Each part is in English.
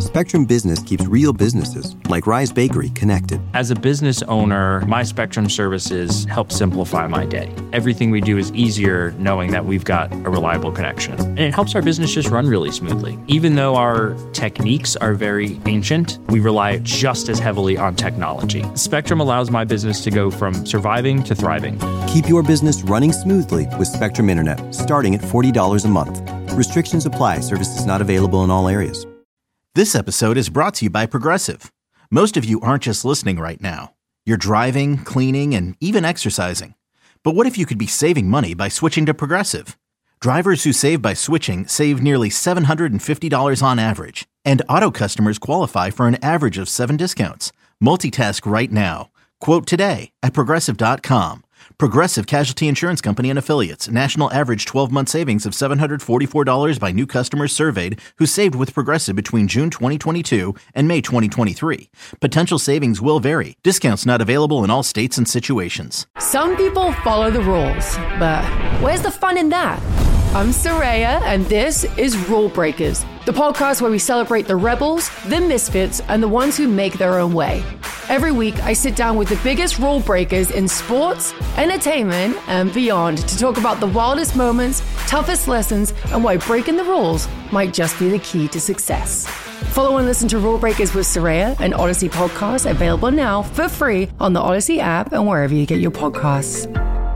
Spectrum Business keeps real businesses, like Rise Bakery, connected. As a business owner, my Spectrum services help simplify my day. Everything we do is easier knowing that we've got a reliable connection. And it helps our business just run really smoothly. Even though our techniques are very ancient, we rely just as heavily on technology. Spectrum allows my business to go from surviving to thriving. Keep your business running smoothly with Spectrum Internet, starting at $40 a month. Restrictions apply. Services not available in all areas. This episode is brought to you by Progressive. Most of you aren't just listening right now. You're driving, cleaning, and even exercising. But what if you could be saving money by switching to Progressive? Drivers who save by switching save nearly $750 on average. And auto customers qualify for an average of 7 discounts. Multitask right now. Quote today at Progressive.com. Progressive Casualty Insurance Company and Affiliates. National average 12-month savings of $744 by new customers surveyed who saved with Progressive between June 2022 and May 2023. Potential savings will vary. Discounts not available in all states and situations. Some people follow the rules, but where's the fun in that? I'm Soraya, and this is Rule Breakers, the podcast where we celebrate the rebels, the misfits, and the ones who make their own way. Every week, I sit down with the biggest rule breakers in sports, entertainment, and beyond to talk about the wildest moments, toughest lessons, and why breaking the rules might just be the key to success. Follow and listen to Rule Breakers with Soraya, an Odyssey podcast available now for free on the Odyssey app and wherever you get your podcasts.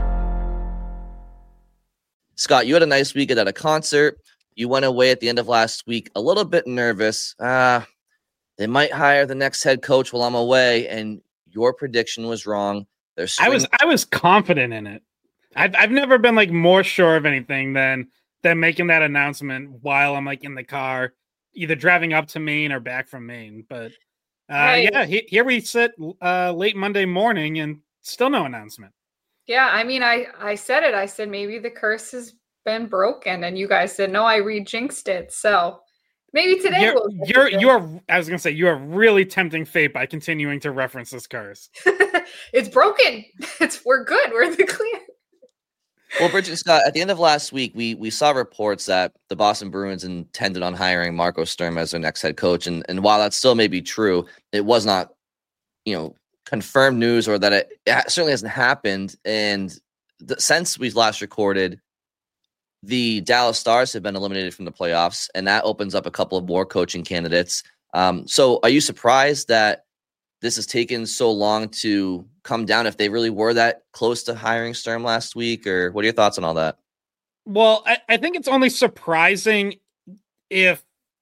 Scott, you had a nice weekend at a concert. You went away at the end of last week a little bit nervous. They might hire the next head coach while I'm away, and your prediction was wrong. I was confident in it. I've never been like more sure of anything than making that announcement while I'm like in the car, either driving up to Maine or back from Maine. But yeah, here we sit late Monday morning and still no announcement. Yeah, I mean, I said it. I said maybe the curse has been broken, and you guys said no. I re-jinxed it. So maybe today I was gonna say you are really tempting fate by continuing to reference this curse. It's broken. We're good. We're in the clear. Well, Bridget Scott, at the end of last week, we saw reports that the Boston Bruins intended on hiring Marco Sturm as their next head coach, and while that still may be true, it was not, confirmed news, or that it certainly hasn't happened. And since we last recorded, the Dallas Stars have been eliminated from the playoffs, and that opens up a couple of more coaching candidates. So are you surprised that this has taken so long to come down, if they really were that close to hiring Sturm last week? Or what are your thoughts on all that? Well, I think it's only surprising if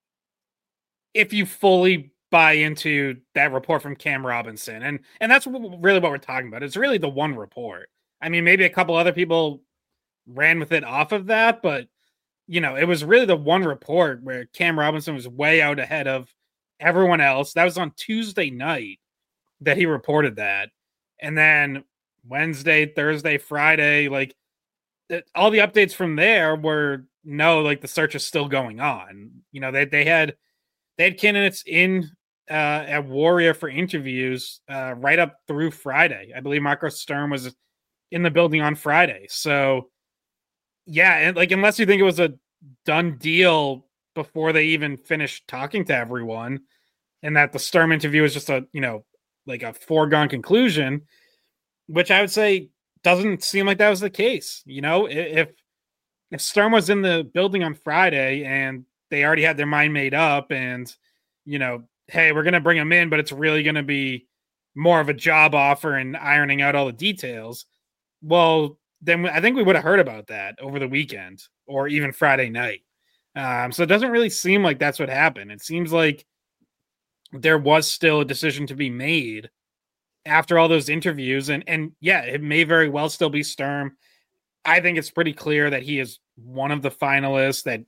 you fully buy into that report from Cam Robinson. And that's really what we're talking about. It's really the one report. I mean, maybe a couple other people ran with it off of that, but it was really the one report where Cam Robinson was way out ahead of everyone else. That was on Tuesday night that he reported that. And then Wednesday, Thursday, Friday, all the updates from there were the search is still going on. They had candidates in at Warrior for interviews right up through Friday. I believe Marco Sturm was in the building on Friday. So yeah, and unless you think it was a done deal before they even finished talking to everyone, and that the Sturm interview is just a foregone conclusion, which I would say doesn't seem like that was the case. If Sturm was in the building on Friday and they already had their mind made up, and hey, we're going to bring him in, but it's really going to be more of a job offer and ironing out all the details. Well, then I think we would have heard about that over the weekend or even Friday night. So it doesn't really seem like that's what happened. It seems like there was still a decision to be made after all those interviews. And yeah, it may very well still be Sturm. I think it's pretty clear that he is one of the finalists, that,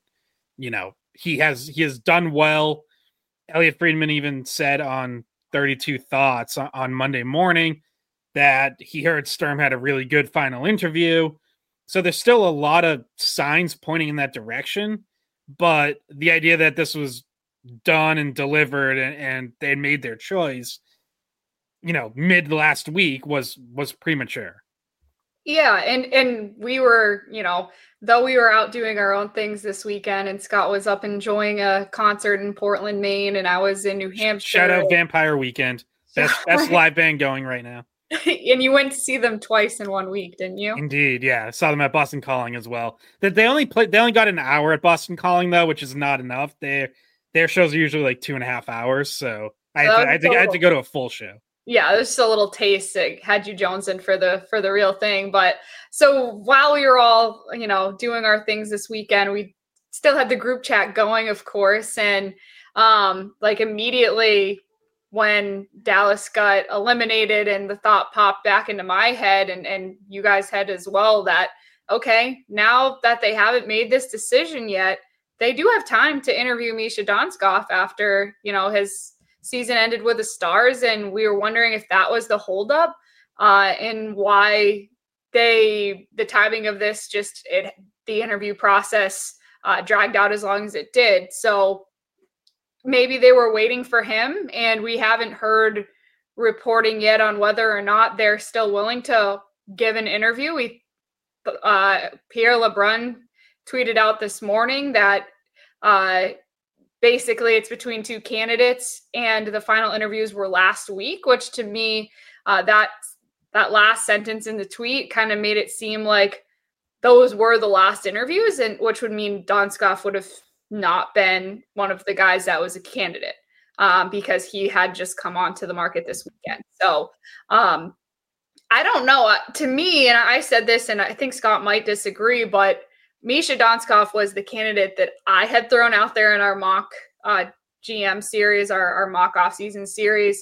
he has done well. Elliot Friedman even said on 32 Thoughts on Monday morning that he heard Sturm had a really good final interview. So there's still a lot of signs pointing in that direction. But the idea that this was done and delivered and they had made their choice, mid last week was premature. Yeah, and we were, though we were out doing our own things this weekend, and Scott was up enjoying a concert in Portland, Maine, and I was in New Hampshire. Shout out Vampire Weekend. Best live band going right now. And you went to see them twice in 1 week, didn't you? Indeed, yeah. I saw them at Boston Calling as well. They only got an hour at Boston Calling though, which is not enough. Their shows are usually like 2.5 hours, so I had to go to a full show. Yeah, it was just a little taste that had you jonesing for the real thing. But so while we were all, doing our things this weekend, we still had the group chat going, of course. And immediately when Dallas got eliminated and the thought popped back into my head and you guys had as well that, okay, now that they haven't made this decision yet, they do have time to interview Misha Donskoff after, his season ended with the Stars. And we were wondering if that was the holdup and why the timing of this the interview process dragged out as long as it did. So maybe they were waiting for him, and we haven't heard reporting yet on whether or not they're still willing to give an interview. Pierre LeBrun tweeted out this morning that basically it's between two candidates, and the final interviews were last week, which to me, that last sentence in the tweet kind of made it seem like those were the last interviews, and which would mean Donskoff would have not been one of the guys that was a candidate because he had just come onto the market this weekend. So I don't know. To me, and I said this, and I think Scott might disagree, but Misha Donskoff was the candidate that I had thrown out there in our mock GM series, our mock offseason series,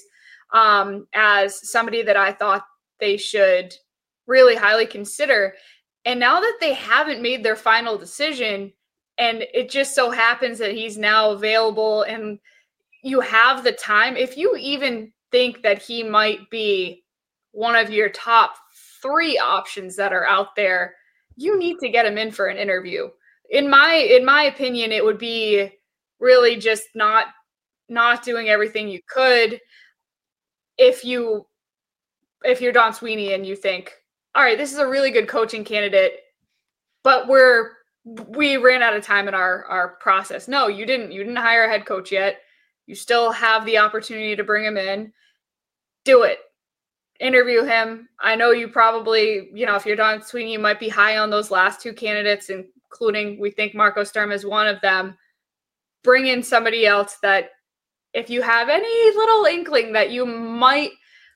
as somebody that I thought they should really highly consider. And now that they haven't made their final decision, and it just so happens that he's now available and you have the time, if you even think that he might be one of your top 3 options that are out there, you need to get him in for an interview. In my opinion, it would be really just not doing everything you could if you're Don Sweeney and you think, all right, this is a really good coaching candidate, but we ran out of time in our process. No, you didn't hire a head coach yet. You still have the opportunity to bring him in. Do it. Interview him. I know you probably, if you're Don Sweeney, you might be high on those last 2 candidates, including we think Marco Sturm is one of them. Bring in somebody else that if you have any little inkling that you might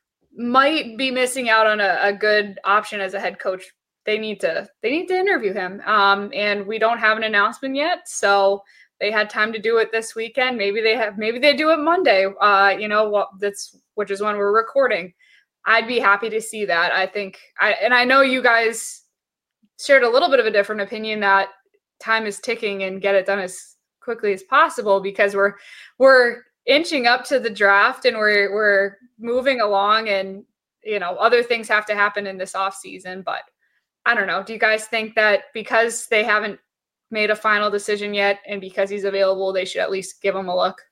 be missing out on a good option as a head coach, they need to interview him. And we don't have an announcement yet. So they had time to do it this weekend. Maybe they do it Monday, which is when we're recording. I'd be happy to see that. I know you guys shared a little bit of a different opinion that time is ticking and get it done as quickly as possible because we're inching up to the draft and we're moving along and, other things have to happen in this off season, but I don't know. Do you guys think that because they haven't made a final decision yet and because he's available, they should at least give him a look?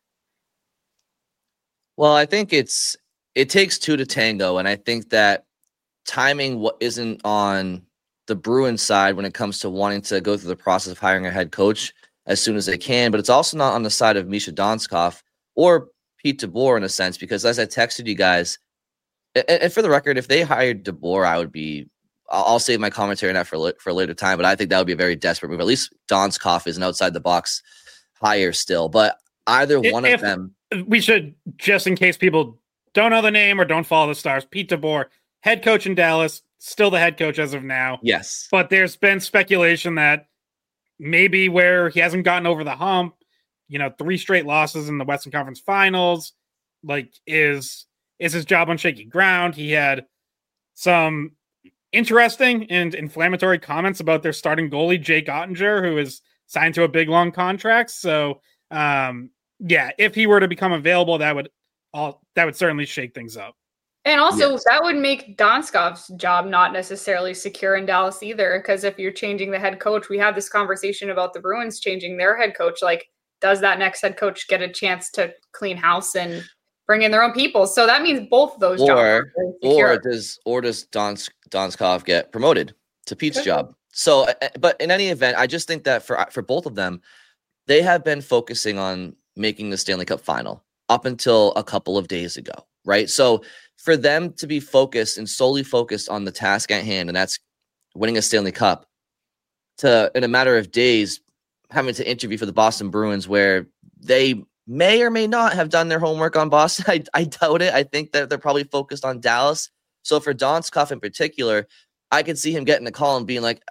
Well, I think it takes 2 to tango. And I think that timing isn't on the Bruins side when it comes to wanting to go through the process of hiring a head coach as soon as they can, but it's also not on the side of Misha Donskoff or Pete DeBoer in a sense, because as I texted you guys, and for the record, if they hired DeBoer, I'll save my commentary on that for a later time, but I think that would be a very desperate move. At least Donskoff is an outside the box hire still, but either one of them. We should, just in case people don't know the name or don't follow the Stars, Pete DeBoer, head coach in Dallas, still the head coach as of now. Yes. But there's been speculation that maybe where he hasn't gotten over the hump, 3 straight losses in the Western Conference Finals, is his job on shaky ground. He had some interesting and inflammatory comments about their starting goalie, Jake Ottinger, who is signed to a big, long contract. So, if he were to become available, that would certainly shake things up. And also, that would make Donskoff's job not necessarily secure in Dallas either, because if you're changing the head coach, we had this conversation about the Bruins changing their head coach. Does that next head coach get a chance to clean house and bring in their own people. So that means both of those jobs. Or does Donskov get promoted to Pete's job? So, but in any event, I just think that for both of them, they have been focusing on making the Stanley Cup final up until a couple of days ago, right? So for them to be focused and solely focused on the task at hand, and that's winning a Stanley Cup, to in a matter of days having to interview for the Boston Bruins, where they may or may not have done their homework on Boston. I doubt it. I think that they're probably focused on Dallas. So for Donskov in particular, I could see him getting a call and being like,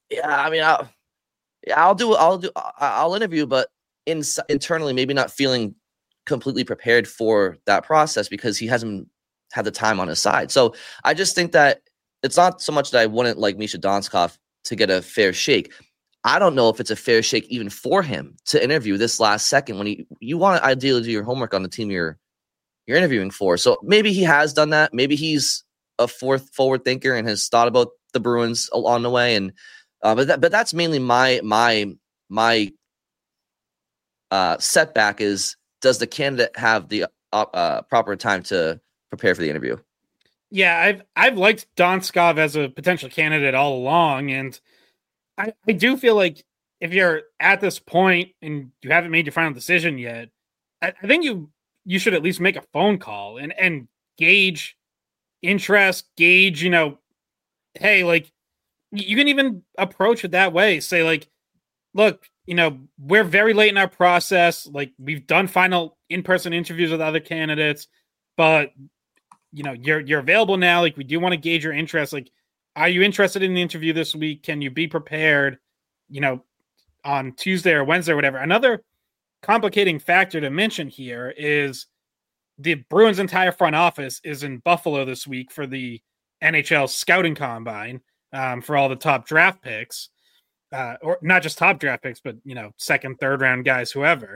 I'll interview, but internally maybe not feeling completely prepared for that process because he hasn't had the time on his side. So I just think that it's not so much that I wouldn't like Misha Donskov to get a fair shake. I don't know if it's a fair shake even for him to interview this last second when you want to ideally do your homework on the team you're interviewing for. So maybe he has done that. Maybe he's a forward thinker and has thought about the Bruins along the way. And but that's mainly my setback is, does the candidate have the proper time to prepare for the interview? Yeah, I've liked Donskov as a potential candidate all along, and I do feel like if you're at this point and you haven't made your final decision yet, I think you should at least make a phone call and gauge interest, gauge, hey, like you can even approach it that way. Say like, look, we're very late in our process. Like we've done final in-person interviews with other candidates, but you're available now. Like we do want to gauge your interest. Like, are you interested in the interview this week? Can you be prepared, on Tuesday or Wednesday or whatever? Another complicating factor to mention here is the Bruins' entire front office is in Buffalo this week for the NHL scouting combine for all the top draft picks, or not just top draft picks, but, second, third round guys, whoever.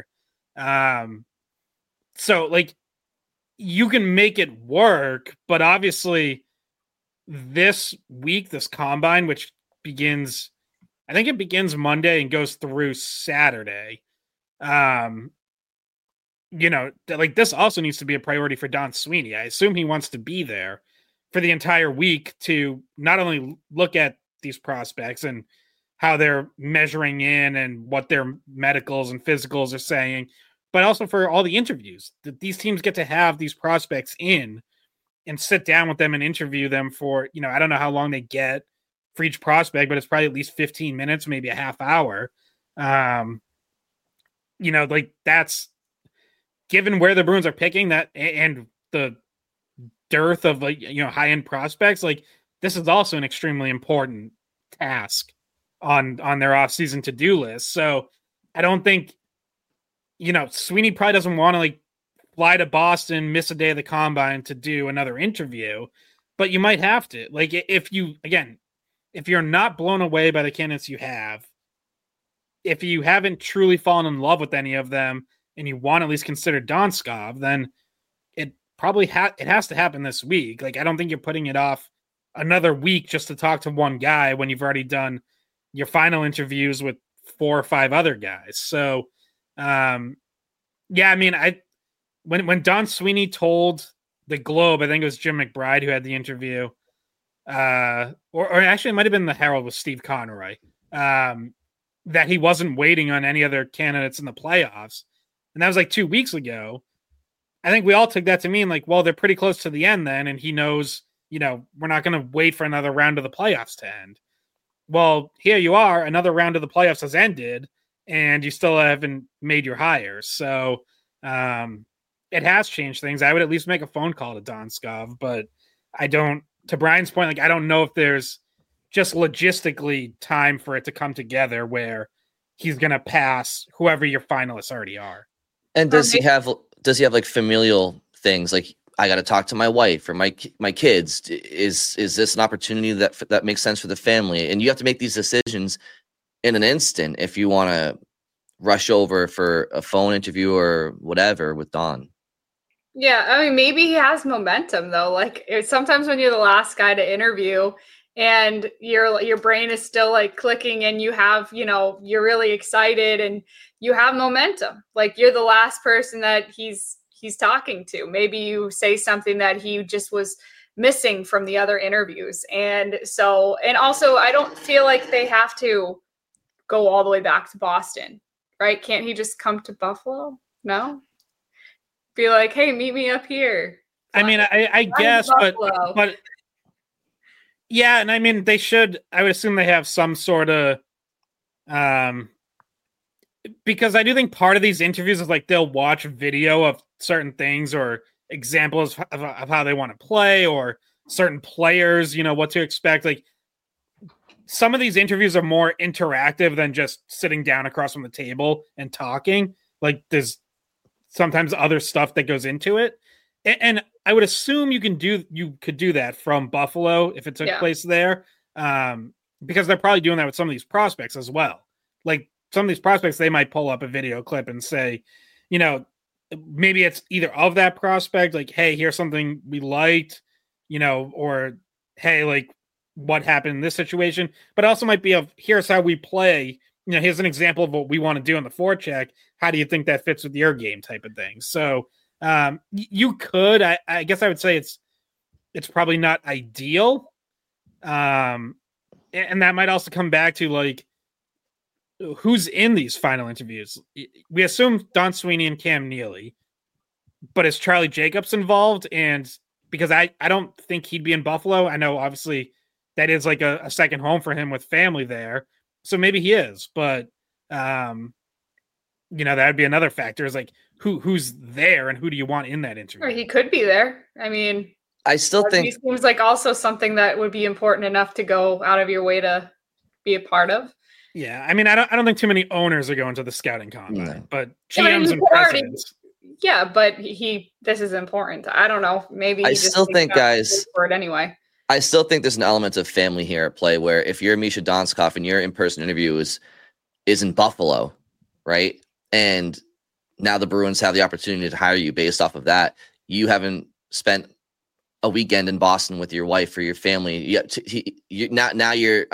So like you can make it work, but obviously this week, this combine, which begins, I think it begins Monday and goes through Saturday. Like this also needs to be a priority for Don Sweeney. I assume he wants to be there for the entire week to not only look at these prospects and how they're measuring in and what their medicals and physicals are saying, but also for all the interviews that these teams get to have these prospects in and sit down with them and interview them for, I don't know how long they get for each prospect, but it's probably at least 15 minutes, maybe a half hour. Like that's given where the Bruins are picking that and the dearth of high-end prospects, like this is also an extremely important task on their off-season to-do list. So I don't think, Sweeney probably doesn't want to like fly to Boston, miss a day of the combine to do another interview, but you might have to. Like if you're not blown away by the candidates you have, if you haven't truly fallen in love with any of them and you want to at least consider Donskov, then it probably it has to happen this week. Like I don't think you're putting it off another week just to talk to one guy when you've already done your final interviews with 4 or 5 other guys. So when Don Sweeney told the Globe, I think it was Jim McBride who had the interview, or actually it might have been the Herald with Steve Conroy, that he wasn't waiting on any other candidates in the playoffs. And that was like 2 weeks ago. I think we all took that to mean like, well, they're pretty close to the end then. And he knows, we're not going to wait for another round of the playoffs to end. Well, here you are, another round of the playoffs has ended and you still haven't made your hires. So, it has changed things. I would at least make a phone call to Donskov, but to Brian's point, like, I don't know if there's just logistically time for it to come together where he's going to pass whoever your finalists already are. And does he have like familial things? Like, I got to talk to my wife or my kids. Is this an opportunity that makes sense for the family? And you have to make these decisions in an instant if you want to rush over for a phone interview or whatever with Don. Yeah, I mean, maybe he has momentum though. Like sometimes when you're the last guy to interview and your brain is still like clicking and you have, you're really excited and you have momentum. Like you're the last person that he's he's talking to. Maybe you say something that he just was missing from the other interviews. And also I don't feel like they have to go all the way back to Boston, right? Can't he just come to Buffalo? No? Be like, hey, meet me up here. I mean, I guess, but yeah, and I mean, they should, I would assume they have some sort of, because I do think part of these interviews is like they'll watch video of certain things or examples of how they want to play or certain players, what to expect. Like some of these interviews are more interactive than just sitting down across from the table and talking. Like there's sometimes other stuff that goes into it. And I would assume you could do that from Buffalo if it took place there, because they're probably doing that with some of these prospects as well. Like some of these prospects, they might pull up a video clip and say, maybe it's either of that prospect, like, hey, here's something we liked, or hey, like what happened in this situation. But it also might be of here's how we play. Here's an example of what we want to do in the forecheck. How do you think that fits with your game type of thing? So you could, I guess I would say it's probably not ideal. And that might also come back to like, who's in these final interviews. We assume Don Sweeney and Cam Neely, but is Charlie Jacobs involved? And because I don't think he'd be in Buffalo. I know obviously that is like a second home for him with family there. So maybe he is, but that would be another factor is like who's there and who do you want in that interview? Or he could be there. I mean, I still think he seems like also something that would be important enough to go out of your way to be a part of. Yeah, I mean, I don't think too many owners are going to the scouting combine, but GMs and presidents. Yeah, but this is important. I don't know. Maybe I still think, guys, for it anyway. I still think there's an element of family here at play where if you're Misha Donskoff and your in-person interview is in Buffalo, right? And now the Bruins have the opportunity to hire you based off of that. You haven't spent a weekend in Boston with your wife or your family. Now you'd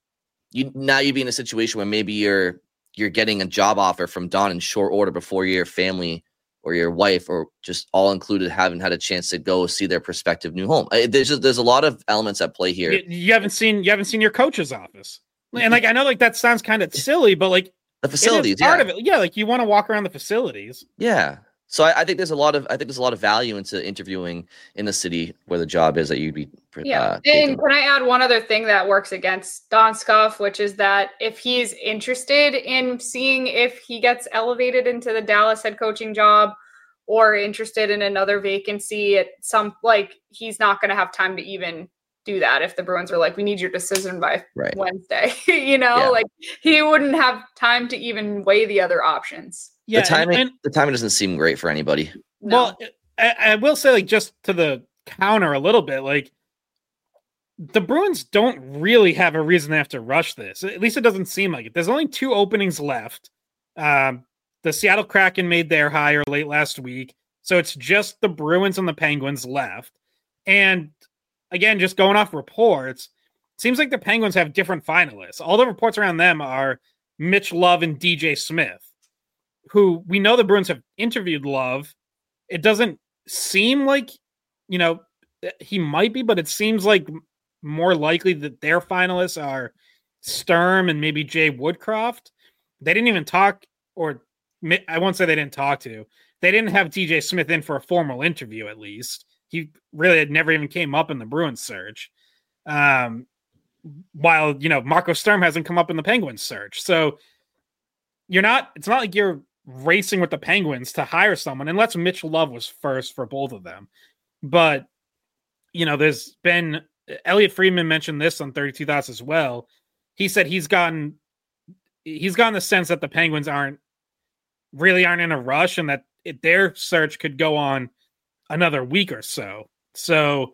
be in a situation where maybe you're getting a job offer from Don in short order before your family or your wife or just all included haven't had a chance to go see their prospective new home. There's a lot of elements at play here. You haven't seen your coach's office, and like I know like that sounds kind of silly, but like the facilities, part of it, like you want to walk around the facilities, yeah. So I think there's a lot of value into interviewing in the city where the job is that you'd be. And can I add one other thing that works against Donskoff, which is that if he's interested in seeing if he gets elevated into the Dallas head coaching job or interested in another vacancy at some, like he's not going to have time to even do that if the Bruins are like, we need your decision by Wednesday, like he wouldn't have time to even weigh the other options. Yeah, the timing doesn't seem great for anybody. No. Well, I will say, like, just to the counter a little bit, like, the Bruins don't really have a reason to have to rush this. At least it doesn't seem like it. There's only 2 openings left. The Seattle Kraken made their hire late last week, so it's just the Bruins and the Penguins left. And again, just going off reports, it seems like the Penguins have different finalists. All the reports around them are Mitch Love and DJ Smith, who we know the Bruins have interviewed Love. It doesn't seem like, he might be, but it seems like more likely that their finalists are Sturm and maybe Jay Woodcroft. They didn't even talk, or I won't say they didn't talk to. They didn't have DJ Smith in for a formal interview, at least. He really had never even came up in the Bruins search. While, Marco Sturm hasn't come up in the Penguins search. So it's not like you're racing with the Penguins to hire someone, unless Mitch Love was first for both of them. But, there's been, Elliot Friedman mentioned this on 32 Thoughts as well. He said he's gotten the sense that the Penguins aren't in a rush and that their search could go on another week or so. So,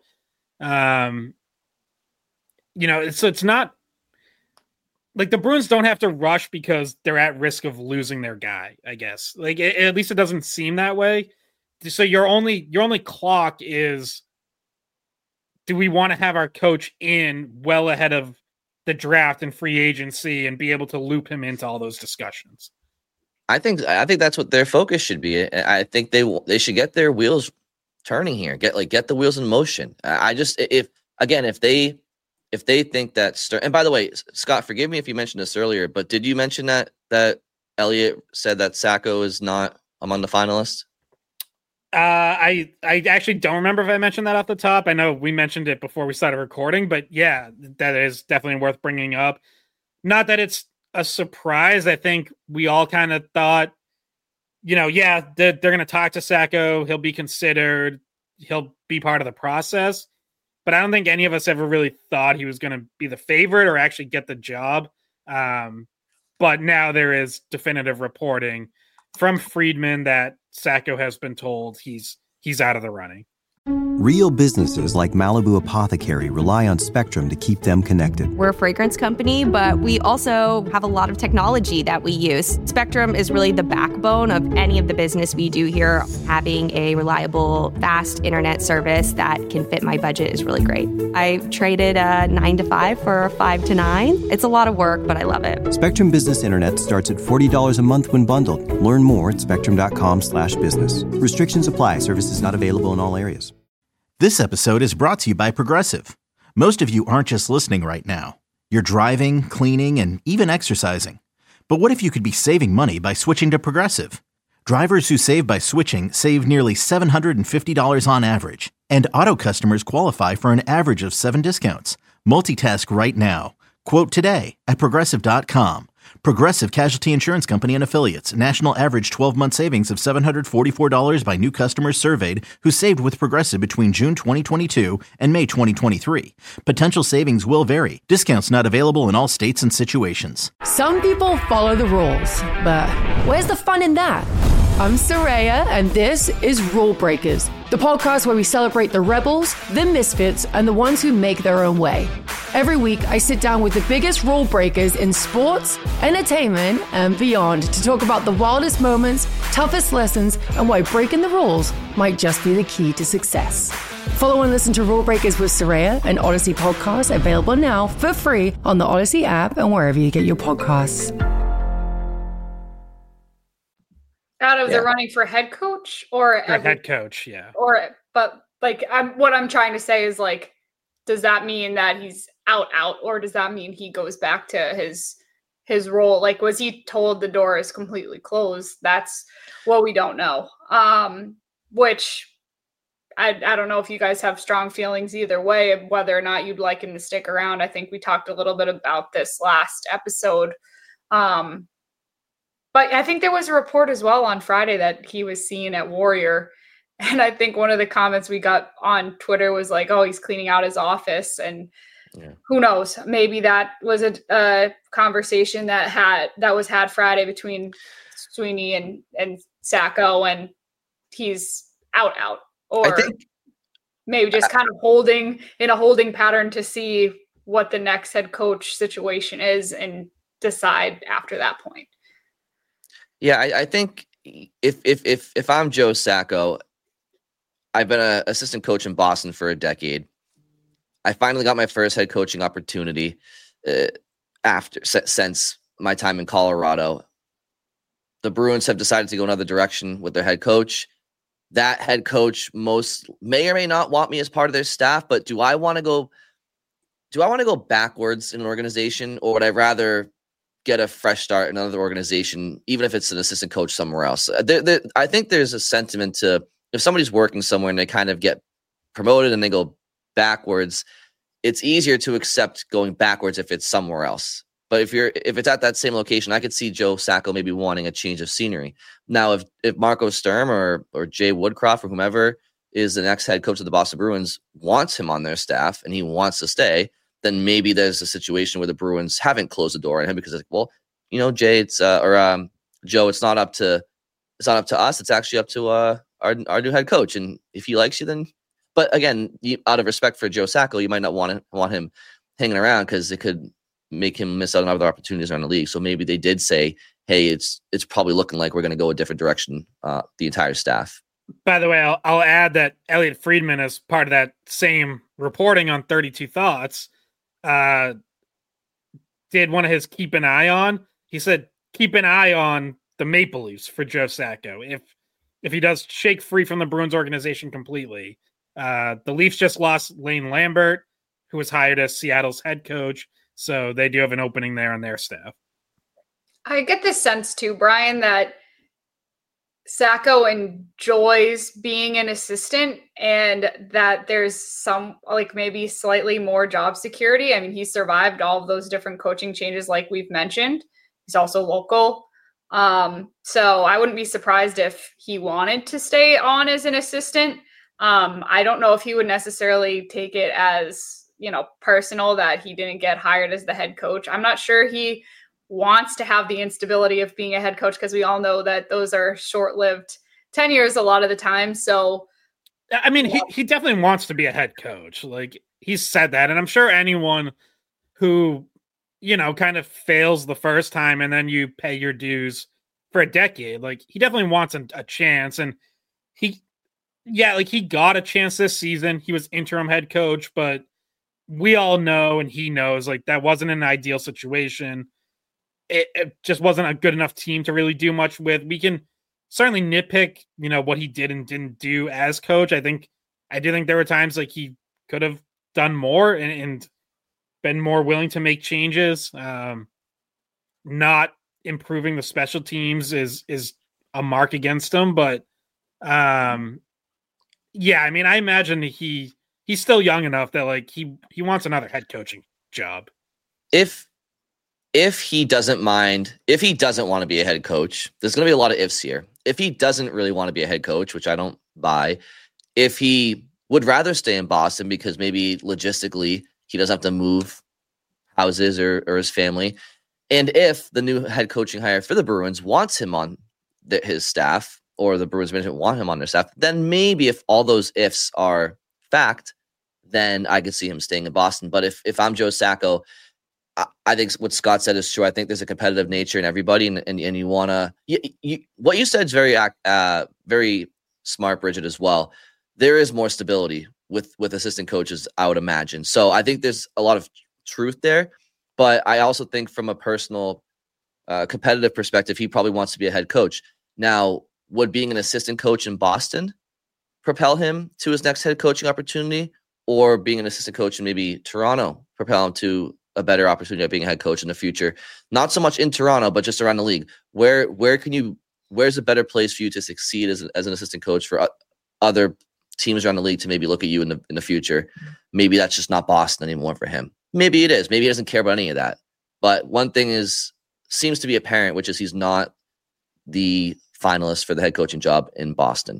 it's not like the Bruins don't have to rush because they're at risk of losing their guy, I guess. Like at least it doesn't seem that way. So your only clock is, do we want to have our coach in well ahead of the draft and free agency and be able to loop him into all those discussions? I think that's what their focus should be. I think they should get their wheels turning here. Get the wheels in motion. I just if they think that Sturm, and by the way, Scott, forgive me if you mentioned this earlier, but did you mention that Elliot said that Sacco is not among the finalists? I actually don't remember if I mentioned that off the top. I know we mentioned it before we started recording, but yeah, that is definitely worth bringing up. Not that it's a surprise. I think we all kind of thought, they're going to talk to Sacco. He'll be considered. He'll be part of the process. But I don't think any of us ever really thought he was going to be the favorite or actually get the job. But now there is definitive reporting from Friedman that Sacco has been told he's out of the running. Real businesses like Malibu Apothecary rely on Spectrum to keep them connected. We're a fragrance company, but we also have a lot of technology that we use. Spectrum is really the backbone of any of the business we do here. Having a reliable, fast internet service that can fit my budget is really great. I traded a 9 to 5 for a 5 to 9. It's a lot of work, but I love it. Spectrum Business Internet starts at $40 a month when bundled. Learn more at spectrum.com/business. Restrictions apply. Services not available in all areas. This episode is brought to you by Progressive. Most of you aren't just listening right now. You're driving, cleaning, and even exercising. But what if you could be saving money by switching to Progressive? Drivers who save by switching save nearly $750 on average. And auto customers qualify for an average of 7 discounts. Multitask right now. Quote today at Progressive.com. Progressive Casualty Insurance Company and Affiliates. National average 12-month savings of $744 by new customers surveyed who saved with Progressive between June 2022 and May 2023. Potential savings will vary. Discounts not available in all states and situations. Some people follow the rules, but where's the fun in that? I'm Soraya, and this is Rule Breakers, the podcast where we celebrate the rebels, the misfits, and the ones who make their own way. Every week, I sit down with the biggest rule breakers in sports, entertainment, and beyond to talk about the wildest moments, toughest lessons, and why breaking the rules might just be the key to success. Follow and listen to Rule Breakers with Soraya, an Odyssey podcast available now for free on the Odyssey app and wherever you get your podcasts. Out of the running for head coach or head coach, yeah. But what I'm trying to say is does that mean that he's out, or does that mean he goes back to his role? Was he told the door is completely closed? That's what we don't know. Which I don't know if you guys have strong feelings either way, whether or not you'd like him to stick around. I think we talked a little bit about this last episode. But I think there was a report as well on Friday that he was seen at Warrior. And I think one of the comments we got on Twitter was oh, he's cleaning out his office. And who knows, maybe that was a conversation that was had Friday between Sweeney and Sacco, and he's out. Or maybe just kind of holding pattern to see what the next head coach situation is and decide after that point. Yeah, I think if I'm Joe Sacco, I've been an assistant coach in Boston for a decade. I finally got my first head coaching opportunity since my time in Colorado. The Bruins have decided to go another direction with their head coach. That head coach may or may not want me as part of their staff, but do I want to go backwards in an organization, or would I rather get a fresh start in another organization, even if it's an assistant coach somewhere else? I think there's a sentiment to, if somebody's working somewhere and they kind of get promoted and they go backwards, it's easier to accept going backwards if it's somewhere else. But if it's at that same location, I could see Joe Sacco maybe wanting a change of scenery. Now, if Marco Sturm or Jay Woodcroft or whomever is the next head coach of the Boston Bruins wants him on their staff and he wants to stay, then maybe there's a situation where the Bruins haven't closed the door on him because Jay, Joe, it's not up to us. It's actually up to our new head coach. And if he likes you, then, but again, out of respect for Joe Sacco, you might not want him hanging around because it could make him miss out on other opportunities around the league. So maybe they did say, hey, it's probably looking like we're going to go a different direction, the entire staff. By the way, I'll add that Elliot Friedman, as part of that same reporting on 32 Thoughts, did one of his keep an eye on. He said, keep an eye on the Maple Leafs for Joe Sacco if he does shake free from the Bruins organization completely. The Leafs just lost Lane Lambert, who was hired as Seattle's head coach, so they do have an opening there on their staff. I get this sense too, Brian, that Sacco enjoys being an assistant and that there's some, like, maybe slightly more job security. I mean, he survived all of those different coaching changes like we've mentioned. He's also local. So I wouldn't be surprised if he wanted to stay on as an assistant. I don't know if he would necessarily take it as, personal that he didn't get hired as the head coach. I'm not sure he wants to have the instability of being a head coach, because we all know that those are short-lived tenures a lot of the time. So, I mean, he definitely wants to be a head coach. Like, he's said that. And I'm sure anyone who, kind of fails the first time and then you pay your dues for a decade, like, he definitely wants a chance. And he got a chance this season. He was interim head coach, but we all know, and he knows, like, that wasn't an ideal situation. It just wasn't a good enough team to really do much with. We can certainly nitpick, what he did and didn't do as coach. I do think there were times like he could have done more and been more willing to make changes. Not improving the special teams is a mark against him, but I mean, I imagine he's still young enough that, like, he wants another head coaching job. If he doesn't want to be a head coach, there's going to be a lot of ifs here. If he doesn't really want to be a head coach, which I don't buy, if he would rather stay in Boston because maybe logistically he doesn't have to move houses or his family, and if the new head coaching hire for the Bruins wants him on his staff, or the Bruins management want him on their staff, then maybe if all those ifs are fact, then I could see him staying in Boston. But if I'm Joe Sacco, I think what Scott said is true. I think there's a competitive nature in everybody, and you want to. What you said is very smart, Bridget, as well. There is more stability with assistant coaches, I would imagine. So I think there's a lot of truth there, but I also think from a personal, competitive perspective, he probably wants to be a head coach. Now, would being an assistant coach in Boston propel him to his next head coaching opportunity, or being an assistant coach in maybe Toronto propel him to a better opportunity of being a head coach in the future? Not so much in Toronto, but just around the league. Where's a better place for you to succeed as an assistant coach for other teams around the league to maybe look at you in the future? Maybe that's just not Boston anymore for him. Maybe it is. Maybe he doesn't care about any of that. But one thing seems to be apparent, which is he's not the finalist for the head coaching job in Boston.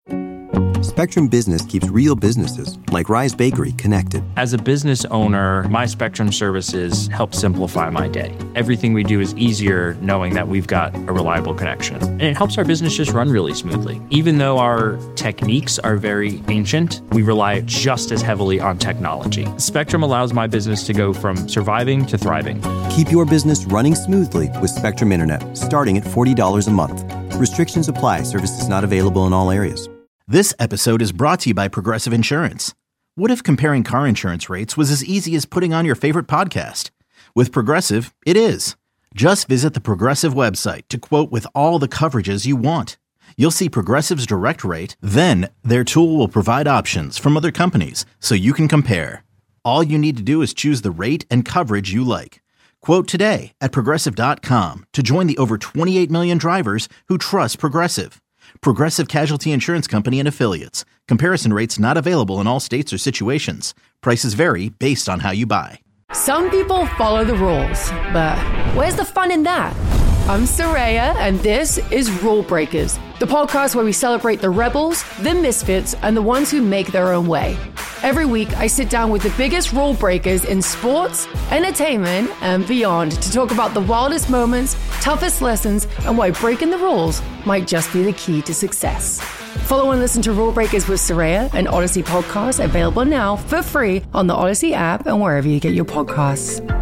Spectrum Business keeps real businesses, like Rise Bakery, connected. As a business owner, my Spectrum services help simplify my day. Everything we do is easier knowing that we've got a reliable connection. And it helps our business just run really smoothly. Even though our techniques are very ancient, we rely just as heavily on technology. Spectrum allows my business to go from surviving to thriving. Keep your business running smoothly with Spectrum Internet, starting at $40 a month. Restrictions apply. Services not available in all areas. This episode is brought to you by Progressive Insurance. What if comparing car insurance rates was as easy as putting on your favorite podcast? With Progressive, it is. Just visit the Progressive website to quote with all the coverages you want. You'll see Progressive's direct rate, then their tool will provide options from other companies so you can compare. All you need to do is choose the rate and coverage you like. Quote today at Progressive.com to join the over 28 million drivers who trust Progressive. Progressive Casualty Insurance Company and Affiliates. Comparison rates not available in all states or situations. Prices vary based on how you buy. Some people follow the rules, but where's the fun in that? I'm Soraya, and this is Rule Breakers, the podcast where we celebrate the rebels, the misfits, and the ones who make their own way. Every week, I sit down with the biggest rule breakers in sports, entertainment, and beyond to talk about the wildest moments, toughest lessons, and why breaking the rules might just be the key to success. Follow and listen to Rule Breakers with Soraya, an Odyssey podcast available now for free on the Odyssey app and wherever you get your podcasts.